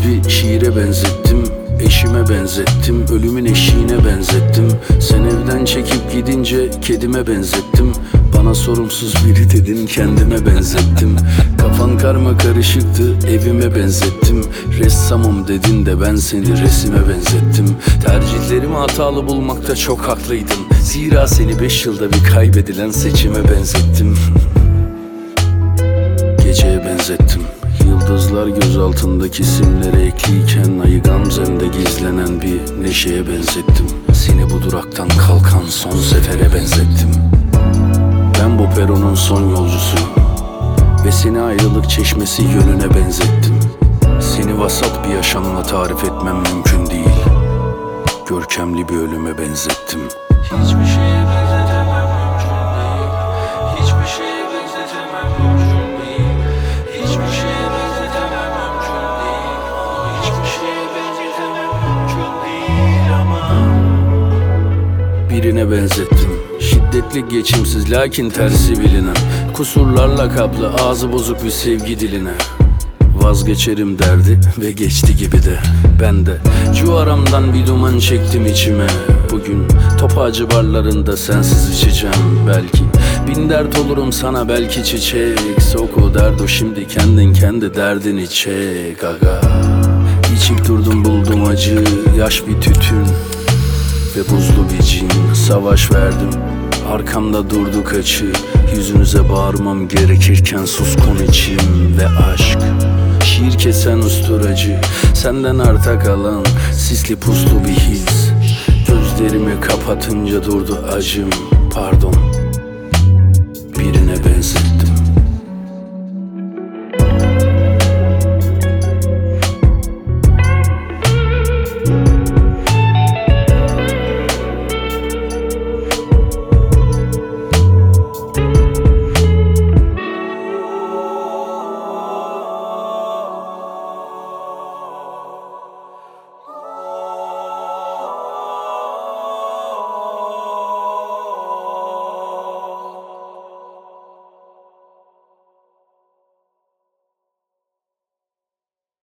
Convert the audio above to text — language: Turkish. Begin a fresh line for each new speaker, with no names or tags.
bir şiire benzettim, eşime benzettim, ölümün eşiğine benzettim. Sen evden çekip gidince kedime benzettim. Bana sorumsuz biri dedin, kendime benzettim. Kafan karma karışıktı, evime benzettim. Ressamım dedin de ben seni resime benzettim. Tercihlerimi hatalı bulmakta çok haklıydın. Zira seni 5 yılda bir kaybedilen seçime benzettim. Geceye benzettim. Yıldızlar göz altındaki simlere ekliyken ayı gamzemde gizlenen bir neşeye benzettim. Seni bu duraktan kalkan son sefere benzettim. Ben bu peronun son yolcusuyum ve seni ayrılık çeşmesi yönüne benzettim. Seni vasat bir yaşamla tarif etmem mümkün değil. Görkemli bir ölüme benzettim.
Hiçbir şeye benzetemem mümkün değil. Hiçbir şeye benzetemem mümkün değil. Hiçbir şeye benzetemem mümkün değil. Hiçbir şeye benzetemem mümkün değil ama
Birine benzettim. Şiddetli, geçimsiz lakin tersi bilinen, kusurlarla kaplı, ağzı bozuk bir sevgi diline. Vazgeçerim derdi ve geçti gibi de. Ben de cuvaramdan bir duman çektim içime. Bugün Topacı barlarında sensiz içeceğim belki. Bin dert olurum sana belki çiçek. Sok o derdo şimdi kendin kendi derdini çek aga. İçip durdum buldum acı, yaş bir tütün ve buzlu bir cin. Savaş verdim, arkamda durdu kaçı. Yüzünüze bağırmam gerekirken suskun içim ve aşk. Şiir kesen usturacı, senden arta kalan sisli puslu bir his. Gözlerimi kapatınca durdu acım, pardon. Birine